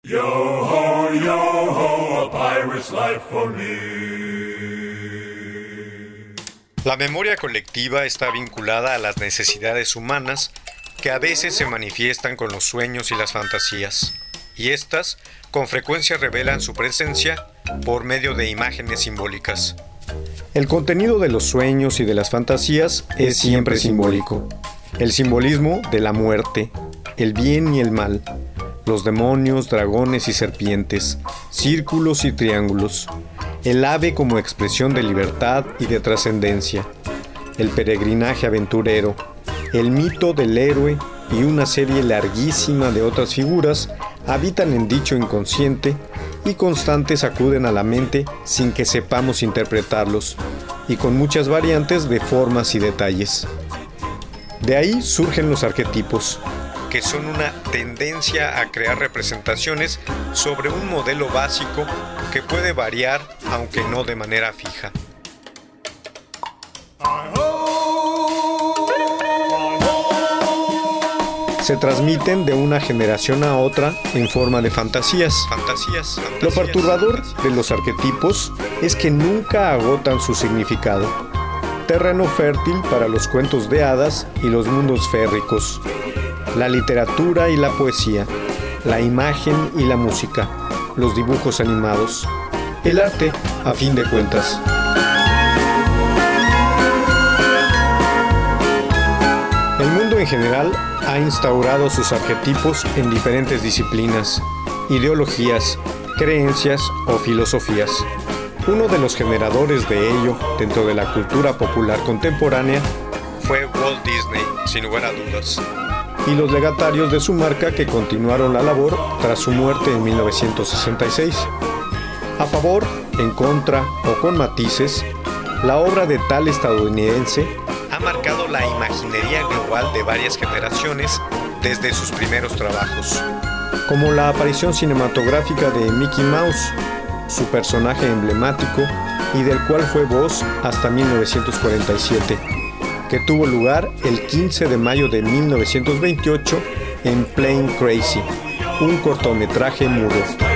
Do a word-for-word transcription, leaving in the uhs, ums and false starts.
Yo ho, yo ho, a pirate's life for me. La memoria colectiva está vinculada a las necesidades humanas que a veces se manifiestan con los sueños y las fantasías, y estas con frecuencia revelan su presencia por medio de imágenes simbólicas. El contenido de los sueños y de las fantasías es siempre simbólico. El simbolismo de la muerte, el bien y el mal, los demonios, dragones y serpientes, círculos y triángulos, el ave como expresión de libertad y de trascendencia, el peregrinaje aventurero, el mito del héroe y una serie larguísima de otras figuras habitan en dicho inconsciente y constantes acuden a la mente sin que sepamos interpretarlos, y con muchas variantes de formas y detalles. De ahí surgen los arquetipos, que son una tendencia a crear representaciones sobre un modelo básico que puede variar, aunque no de manera fija. Se transmiten de una generación a otra en forma de fantasías. Fantasías, fantasías. Lo perturbador de los arquetipos es que nunca agotan su significado. Terreno fértil para los cuentos de hadas y los mundos férricos, la literatura y la poesía, la imagen y la música, los dibujos animados, el arte, a fin de cuentas. El mundo en general ha instaurado sus arquetipos en diferentes disciplinas, ideologías, creencias o filosofías. Uno de los generadores de ello dentro de la cultura popular contemporánea fue Walt Disney, sin lugar a dudas, y los legatarios de su marca que continuaron la labor tras su muerte en mil novecientos sesenta y seis. A favor, en contra o con matices, la obra de tal estadounidense ha marcado la imaginería global de varias generaciones desde sus primeros trabajos, como la aparición cinematográfica de Mickey Mouse, su personaje emblemático y del cual fue voz hasta mil novecientos cuarenta y siete, que tuvo lugar el quince de mayo de mil novecientos veintiocho en Plane Crazy, un cortometraje mudo.